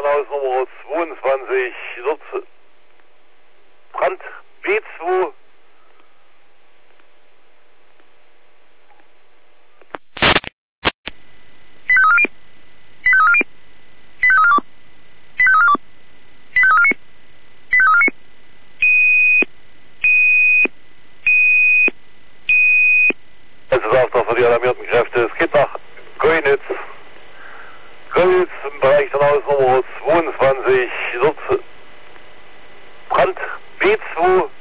Haus Nummer 22, dort Brand B2. Das ist Auftrag für die alarmierten Kräfte. Es geht nach Goinitz. Goinitz im Bereich der Haus Nummer 22, dort Brand B2.